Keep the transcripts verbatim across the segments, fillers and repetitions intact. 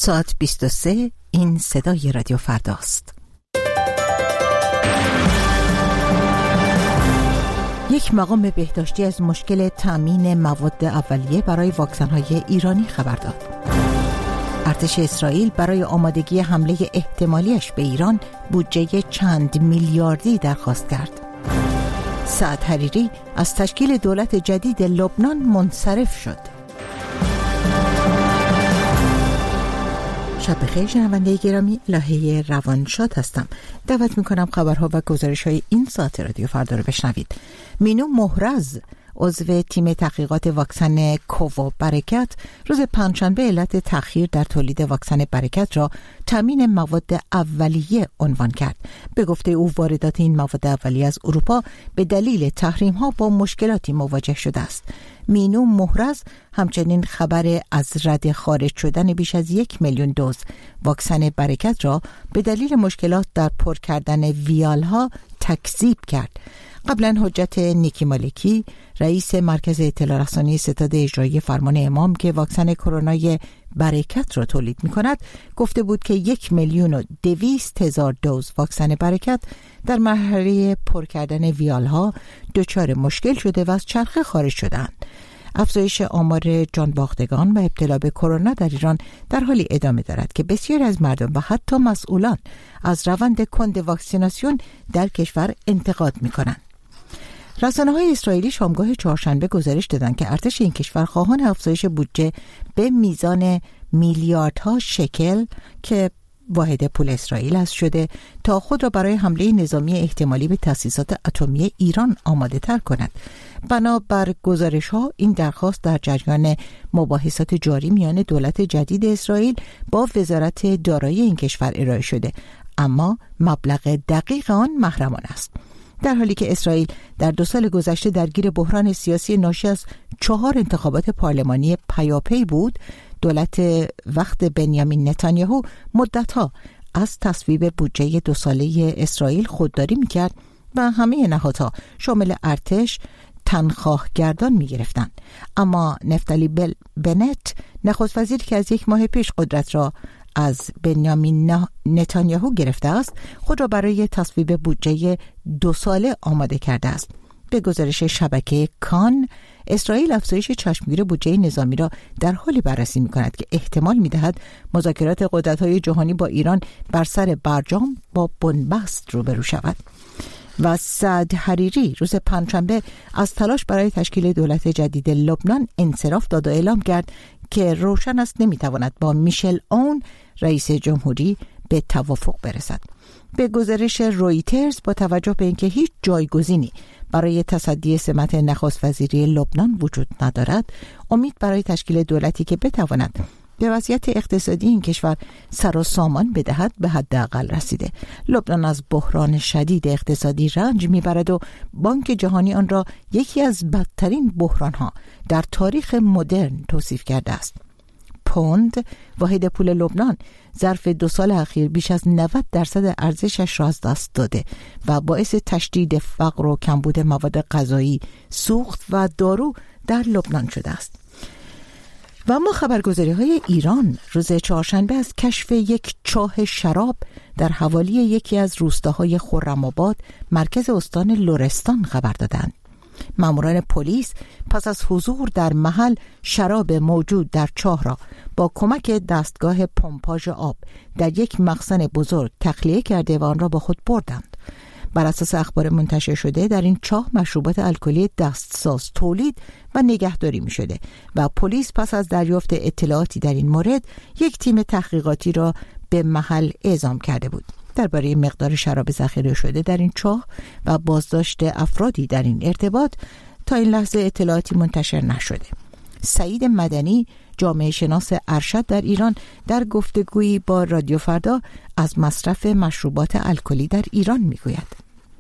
ساعت بیست و سه. این صدای رادیو فرداست. یک مقام بهداشتی از مشکل تامین مواد اولیه برای واکسن‌های ایرانی خبر داد. ارتش اسرائیل برای آمادگی حمله احتمالیش به ایران بودجه چند میلیاردی درخواست کرد. سعد حریری از تشکیل دولت جدید لبنان منصرف شد. شب بخیر شنونده گرامی، الهه روانشاد هستم. دعوت میکنم خبرها و گزارش‌های این ساعت رادیو فردا رو بشنوید. مینو مهرز، عضو تیم تحقیقات واکسن کوو برکت، روز پنجشنبه علت تأخیر در تولید واکسن برکت را تامین مواد اولیه عنوان کرد. به گفته او واردات این مواد اولیه از اروپا به دلیل تحریم‌ها با مشکلاتی مواجه شده است. مینو مهرز همچنین خبر از رد خارج شدن بیش از یک میلیون دوز واکسن برکت را به دلیل مشکلات در پر کردن ویالها تکذیب کرد. قبلا حجت نیکی مالکی، رئیس مرکز اطلاع رسانی ستاد اجرایی فرمان امام که واکسن کرونای برکت را تولید می کند، گفته بود که یک میلیون و دویست هزار دوز واکسن برکت در مرحله پر کردن ویالها دچار مشکل شده و از چرخه خارج شدند. افزایش آمار جان باختگان و ابتلا به کرونا در ایران در حالی ادامه دارد که بسیاری از مردم و حتی مسئولان از روند کند واکسیناسیون در کشور انتقاد می کنند. رسانه‌های اسرائیلی شامگاه چهارشنبه گزارش دادند که ارتش این کشور خواهان افزایش بودجه به میزان میلیاردها شکل که واحد پول اسرائیل است شده تا خود را برای حمله نظامی احتمالی به تأسیسات اتمی ایران آماده تر کند. بنابر گزارش ها این درخواست در جریان مباحثات جاری میان دولت جدید اسرائیل با وزارت دارایی این کشور ارائه شده، اما مبلغ دقیق آن محرمانه است. در حالی که اسرائیل در دو سال گذشته درگیر بحران سیاسی ناشی از چهار انتخابات پارلمانی پیاپی بود، دولت وقت بنیامین نتانیاهو مدتها از تصویب بودجه دو ساله اسرائیل خودداری میکرد و همه نهادها شامل ارتش تنخواه گردان می گرفتن. اما نفتالی بنت، نخست وزیری که از یک ماه پیش قدرت را از بنیامین نتانیاهو گرفته است، خود را برای تصویب بودجه دو ساله آماده کرده است. به گزارش شبکه کان، اسرائیل افزایش چشمگیر بودجه نظامی را در حالی بررسی می کند که احتمال می دهد مذاکرات قدرت‌های جهانی با ایران بر سر برجام با بنبست روبرو شود. و سعد حریری روز پنجشنبه از تلاش برای تشکیل دولت جدید لبنان انصراف داد و اعلام کرد که روشن است نمیتواند با میشل اون رئیس جمهوری به توافق برسد. به گزارش رویترز، با توجه به اینکه هیچ جایگزینی برای تصدی سمت نخست وزیری لبنان وجود ندارد، امید برای تشکیل دولتی که بتواند به وضعیت اقتصادی این کشور سر و سامان بدهد به حداقل رسیده. لبنان از بحران شدید اقتصادی رنج میبرد و بانک جهانی آن را یکی از بدترین بحرانها در تاریخ مدرن توصیف کرده است. پوند، واحد پول لبنان، ظرف دو سال اخیر بیش از نود درصد ارزشش را از دست داده و باعث تشدید فقر و کمبود مواد غذایی، سوخت و دارو در لبنان شده است. و اما خبرگزاری های ایران روز چهارشنبه از کشف یک چاه شراب در حوالی یکی از روستاهای خرم‌آباد مرکز استان لرستان خبر دادند. ماموران پلیس پس از حضور در محل شراب موجود در چاه را با کمک دستگاه پمپاژ آب در یک مخزن بزرگ تخلیه کرده و آن را با خود بردند. بر اساس اخبار منتشر شده در این چاه مشروبات الکلی دستساز تولید و نگهداری می شده و پلیس پس از دریافت اطلاعاتی در این مورد یک تیم تحقیقاتی را به محل اعزام کرده بود. درباره مقدار شراب ذخیره شده در این چاه و بازداشت افرادی در این ارتباط تا این لحظه اطلاعاتی منتشر نشده. سعید مدنی، جامعه شناس ارشد در ایران، در گفتگویی با رادیو فردا از مصرف مشروبات الکلی در ایران میگوید.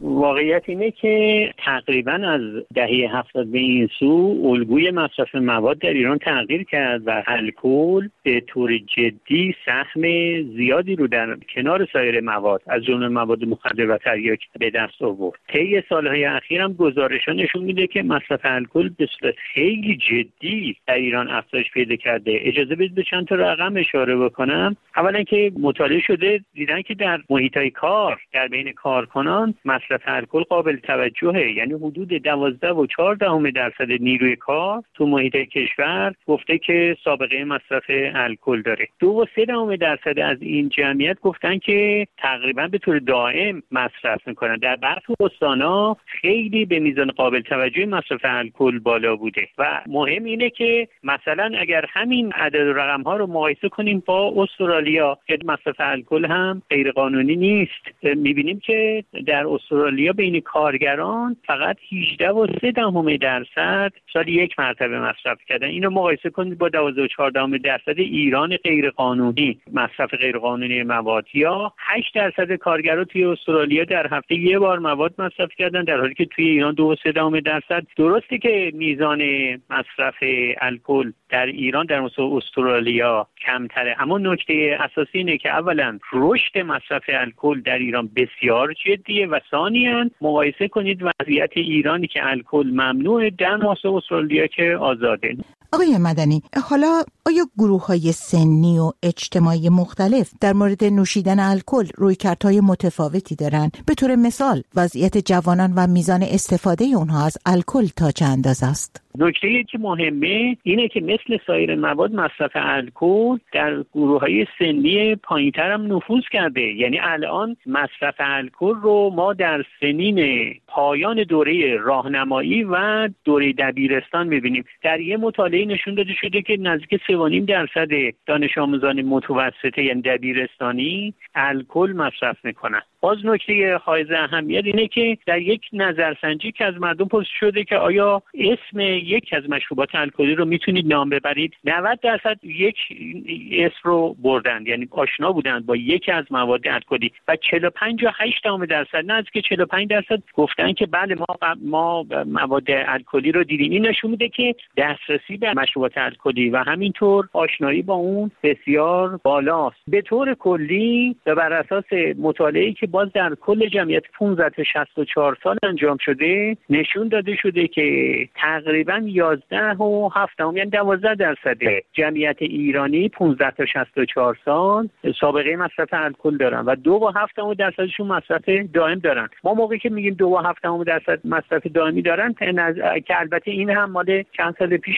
واقعیت اینه که تقریبا از دهه هفتاد به این سو الگوی مصرف مواد در ایران تغییر کرد و الکل به طور جدی سهم زیادی رو در کنار سایر مواد از جمله مواد مخدر و تریاک به دست آورد. طی سالهای اخیر هم گزارش‌ها نشون میده که مصرف الکل به صورت خیلی جدی در ایران افزایش پیدا کرده. اجازه بدید به چند تا رقم اشاره بکنم. اولا که مطالعه شده دیدن که در محیط‌های کار در بین کارکنان مصرف الکل قابل توجهه، یعنی حدود دوازده و چهار دهم درصد نیروی کار تو محیط کشور گفته که سابقه مصرف الکل داره. دو و سه دهم درصد از این جمعیت گفتن که تقریبا به طور دائم مصرف میکنن. در برخی استان‌ها خیلی به میزان قابل توجهی مصرف الکل بالا بوده و مهم اینه که مثلا اگر همین عدد و رقم ها رو مقایسه کنیم با استرالیا که مصرف الکل هم غیر قانونی نیست، میبینیم که در استرالیا بین کارگران فقط هجده و سه دهم درصد سال یک مرتبه مصرف کردن. اینو مقایسه کنید با دوازده و چهار دهم درصد ایران غیر قانونی مصرف غیر قانونی مواد، یا هشت درصد کارگران توی استرالیا در هفته یک بار مواد مصرف کردن، در حالی که توی ایران دو و سه دهم درصد. درسته که میزان مصرف الکل در ایران در مقایسه استرالیا کمتره، اما نکته اساسی اینه که اولا رشد مصرف الکل در ایران بسیار جدیه و ثانیاً مقایسه کنید وضعیت ایرانی که الکل ممنوعه در مقایسه استرالیا که آزاده. آقای مدنی، حالا آیا گروه‌های سنی و اجتماعی مختلف در مورد نوشیدن الکل رویکردهای متفاوتی دارن؟ به طور مثال وضعیت جوانان و میزان استفاده اونها از الکل تا چه اندازه است؟ نکته‌ای که مهمه اینه که مثل سایر مواد مصرف الکل در گروه‌های سنی پایین‌تر هم نفوذ کرده. یعنی الان مصرف الکل رو ما در سنین پایان دوره راهنمایی و دوره دبیرستان می‌بینیم. در یه مطالعه نشون داده شده که نزدیک سه و نیم درصد دانش آموزان متوسطه یعنی دبیرستانی الکل مصرف میکنن. باز نکته حائز اهمیت اینه که در یک نظرسنجی که از مردم پرسیده شده که آیا اسم یک از مشروبات الکلی رو میتونید نام ببرید، نود درصد یک اسم رو بردن، یعنی آشنا بودند با یکی از مواد الکلی، و چهل و پنج و هشت دهم درصد نزدیک چهل و پنج درصد گفتن که بله ما ما مواد الکلی رو دیدیم. این نشون میده که دسترسی به مشروبات الکلی و همینطور آشنایی با اون بسیار بالاست. به طور کلی و بر اساس مطالعه‌ای که باز در کل جمعیت پانزده تا شصت و چهار سال انجام شده نشون داده شده که تقریباً یازده و هفت دهم یعنی دوازده درصد جمعیت ایرانی پانزده تا شصت و چهار سال سابقه مصرف الکل دارن و دو و هفت دهم درصدشون مصرف دائم دارن. ما موقعی که میگیم دو و هفت دهم درصد مصرف دائمی دارن که البته این هم مال چند سال پیش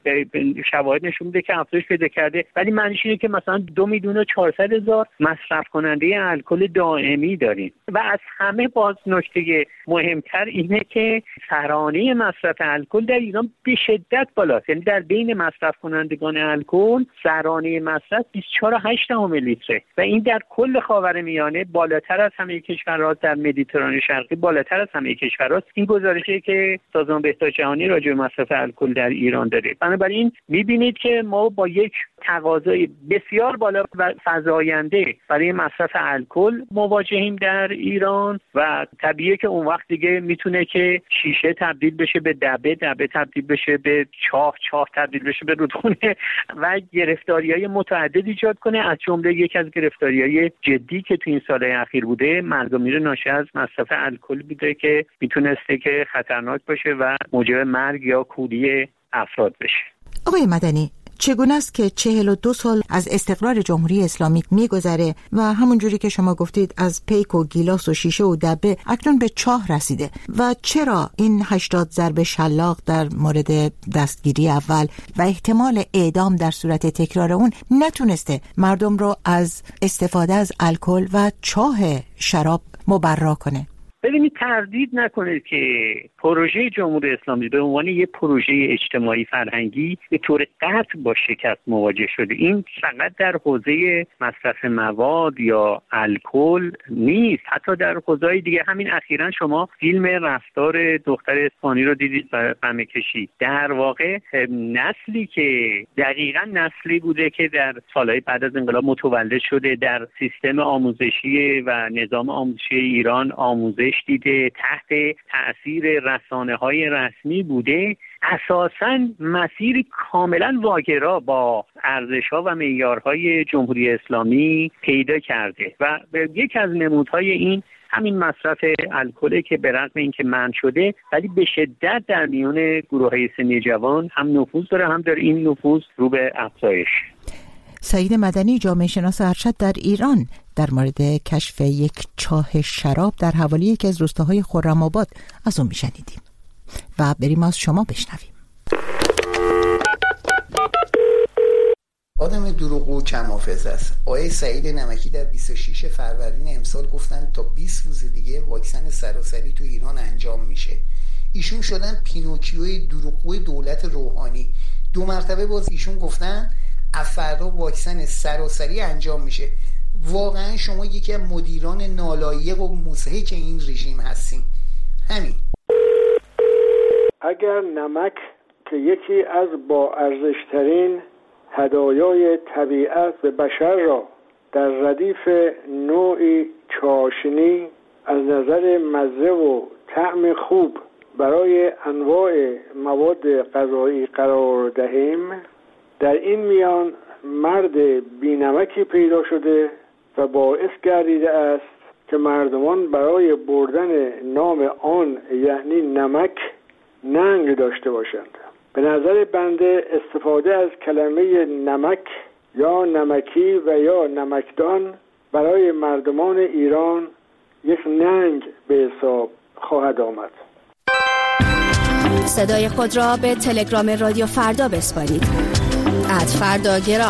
شواهد نشون میده که افزایش پیدا کرده، ولی معنیش اینه که مثلا دو میلیون و چهارصد هزار مصرف کننده الکل دائمی داریم. و از همه باز نکته مهمتر اینه که ترانه مصرف الکل در ایران به شدت بالاست. یعنی در بین مصرف کنندگان الکل ترانه مصرف بیست و چهار و هشت دهم لیتره و این در کل خاورمیانه بالاتر از همه کشورها، در مدیترانه شرقی بالاتر از همه کشورها. این گزارشی که سازمان بهداشت جهانی راجع به مصرف الکل در ایران داره. بنابراین می‌بینید که ما با یک تقاضای بسیار بالا و فزاینده برای مصرف الکل مواجهیم در ایران و طبیعیه که اون وقت دیگه میتونه که شیشه تبدیل بشه به دبه، دبه تبدیل بشه به چاه، چاه تبدیل بشه به رودخونه و گرفتاری‌های متعدد ایجاد کنه. از جمله یک از گرفتاری‌های جدی که تو این سال‌های اخیر بوده مرگ‌ومیر ناشی از مصرف الکل بوده که میتونسته که خطرناک باشه و موجب مرگ یا کوری افراد بشه. آقای مدنی، چگونه است که چهل و دو سال از استقرار جمهوری اسلامی میگذره و همون جوری که شما گفتید از پیک و گیلاس و شیشه و دبه اکنون به چاه رسیده و چرا این هشتاد ضرب شلاق در مورد دستگیری اول و احتمال اعدام در صورت تکرار اون نتونسته مردم رو از استفاده از الکل و چاه شراب مبرا کنه؟ ببینید، تردید نکنید که پروژه جمهوری اسلامی به عنوان یک پروژه اجتماعی فرهنگی به طور قطع با شکست مواجه شده. این فقط در حوزه مصرف مواد یا الکل نیست، حتی در حوزه‌های دیگه. همین اخیراً شما فیلم رفتار دختر اسپانی رو دیدید و قمه کشید. در واقع نسلی که دقیقاً نسلی بوده که در سالهای بعد از انقلاب متولد شده، در سیستم آموزشی و نظام آموزشی ایران آموزش آموزش دیده، تحت تأثیر رسانه‌های رسمی بوده، اساساً مسیری کاملا واگرا با ارزش‌ها و معیارهای جمهوری اسلامی پیدا کرده و یک از نمودهای این همین مصرف الکل که به رغم اینکه منع شده ولی به شدت در میون گروه‌های سنی جوان هم نفوذ داره، هم در این نفوذ رو به افزایش. سعید مدنی، جامعه شناس ارشد در ایران، در مورد کشف یک چاه شراب در حوالی یکی از روستاهای خرم‌آباد از اون میشنیدیم و بریم از شما بشنویم. آدم دروغگو کم حافظه است. آقای سعید نمکی در بیست و شش فروردین امسال گفتن تا بیست روز دیگه واکسن سراسری تو ایران انجام میشه. ایشون شدن پینوکیوی دروغگوی دولت روحانی. دو مرتبه باز ایشون گفتن از فردا واکسن سراسری انجام میشه. واقعا شما یکی از مدیران نالایق و مضحک این رژیم هستین. همین. اگر نمک که یکی از با ارزشترین هدایای طبیعت به بشر را در ردیف نوعی چاشنی از نظر مزه و طعم خوب برای انواع مواد غذایی قرار دهیم، در این میان مرد بینمکی پیدا شده و باعث گردیده است که مردمان برای بردن نام آن یعنی نمک ننگ داشته باشند. به نظر بنده استفاده از کلمه نمک یا نمکی و یا نمکدان برای مردمان ایران یک ننگ به حساب خواهد آمد. صدای خود را به تلگرام رادیو فردا بسپارید. ات فردا گرام.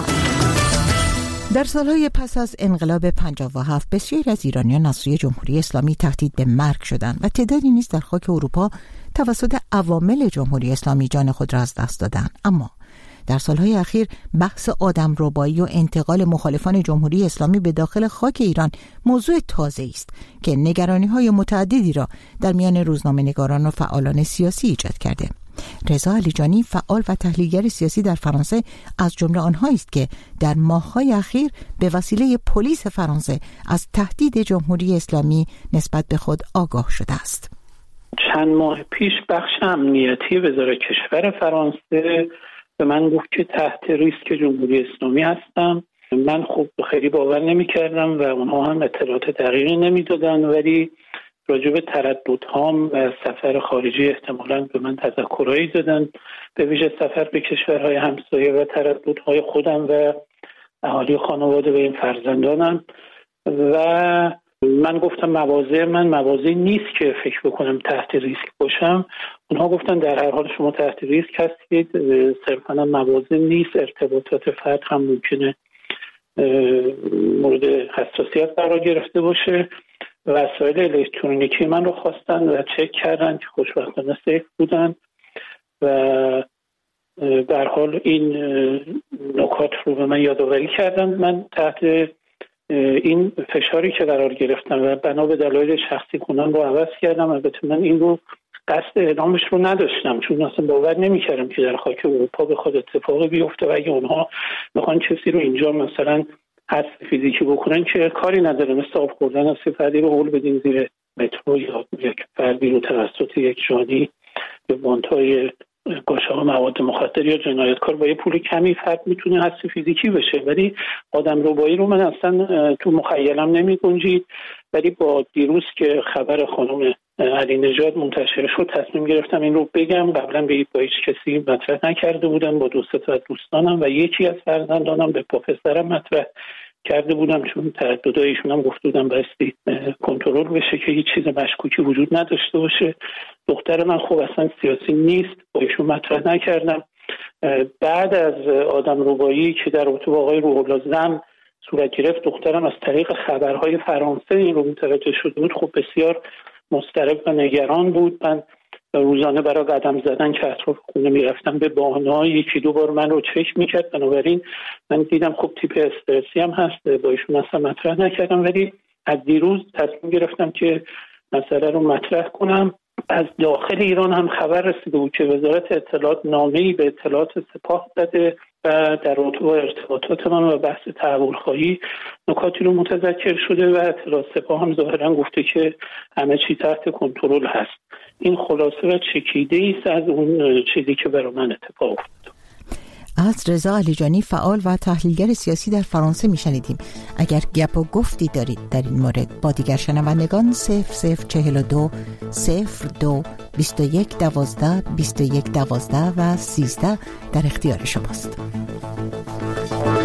در سالهای پس از انقلاب پنجاه و هفت بسیاری از ایرانیان از سوی جمهوری اسلامی تهدید به مرگ شدند و تعدادی نیز در خاک اروپا توسط عوامل جمهوری اسلامی جان خود را از دست دادند. اما در سالهای اخیر بحث آدمربایی و انتقال مخالفان جمهوری اسلامی به داخل خاک ایران موضوع تازه‌ای است که نگرانی‌های متعددی را در میان روزنامه‌نگاران و فعالان سیاسی ایجاد کرده. رضا علیجانی، فعال و تحلیلگر سیاسی در فرانسه، از جمله آنهایی است که در ماه‌های اخیر به وسیله پلیس فرانسه از تهدید جمهوری اسلامی نسبت به خود آگاه شده است. چند ماه پیش بخش امنیتی وزارت کشور فرانسه به من گفت که تحت ریسک جمهوری اسلامی هستم. من خب خیلی باور نمی کردم و اونها هم اطلاعات دقیقی نمی دادن، ولی راجع به ترددهام و سفر خارجی احتمالاً به من تذکرهایی دادن، به ویژه سفر به کشورهای همسایه و ترددهای خودم و اهالی خانواده و این فرزندانم. و من گفتم مواضع من مواضع نیست که فکر بکنم تحت ریسک باشم. اونها گفتن در هر حال شما تحت ریسک هستید، صرفاً مواضع نیست، ارتباطات فرد هم ممکنه مورد حساسیت قرار گرفته باشه. وسایل الکترونیکی من رو خواستن و چک کردن که خوشبختانه سیف بودن و در حال این نکات رو به من یادآوری کردن. من تحت این فشاری که قرار گرفتم و بنا به دلایل شخصی کنم رو عوض کردم. البته من این رو قصد اعلامش رو نداشتم، چون اصلا باور نمی‌کردم که در خاک اروپا بخواد اتفاقی بیفته و اگه اونها بخوان کسی رو اینجا مثلا حذف فیزیکی بکنن که کاری نداره، مثل آب خوردن از فردی رو هول بدین زیر مترو یا یک فردی رو توسط یک جانی به بانت‌های گشا مواد مخدر یا جنایتکار با یه پول کمی فرد میتونه حذف فیزیکی بشه، ولی آدمربایی رو من اصلا تو مخیلم نمی گنجید. ولی با دیروز که خبر خانم علی نژاد منتشر شد تصمیم گرفتم این رو بگم. قبلا به با هیچ کسی مطرح نکرده بودم، با دو سه تا دوستانم و یکی از فرزندانم به پروفسورم مطرح کرده بودم، چون ترددایشون هم گفته بودم بایستی کنترل بشه که هیچ چیز مشکوکی وجود نداشته باشه. دختر من خب اصلا سیاسی نیست، با ایشون مطرح نکردم. بعد از آدمربایی که در رابطه با آقای روح الله زم صورت گرفت، دخترم از طریق خبرهای فرانسه این رو متوجه شده بود. خب بسیار مضطرب و نگران بود. من روزانه برای قدم زدن که اطراف خونه میرفتم به بهانه‌های یکی دو بار من رو چک میکرد. بنابراین من دیدم خب تیپ استرسی هم هست، با ایشون اصلا مطرح نکردم. ولی از دیروز تصمیم گرفتم که مسئله رو مطرح کنم از داخل ایران هم خبر رسیده بود که وزارت اطلاعات نامه‌ای به اطلاعات سپاه زده و در رابطه با ارتباطات من و بحث تحول خواهی نکاتی رو متذکر شده و اطلاعات سپاه هم ظاهرا گفته که همه چی تحت کنترل هست. این خلاصه و چکیده است از اون چیزی که برای من اتفاق افتاد. از رضا علیجانی، فعال و تحلیلگر سیاسی در فرانسه میشنیدیم. اگر گپ و گفتی دارید در این مورد با دیگر شنوندگان صفر صفر چهل و دو صفر دو بیست و یک دوازده بیست و یک دوازده و سیزده در اختیار شماست.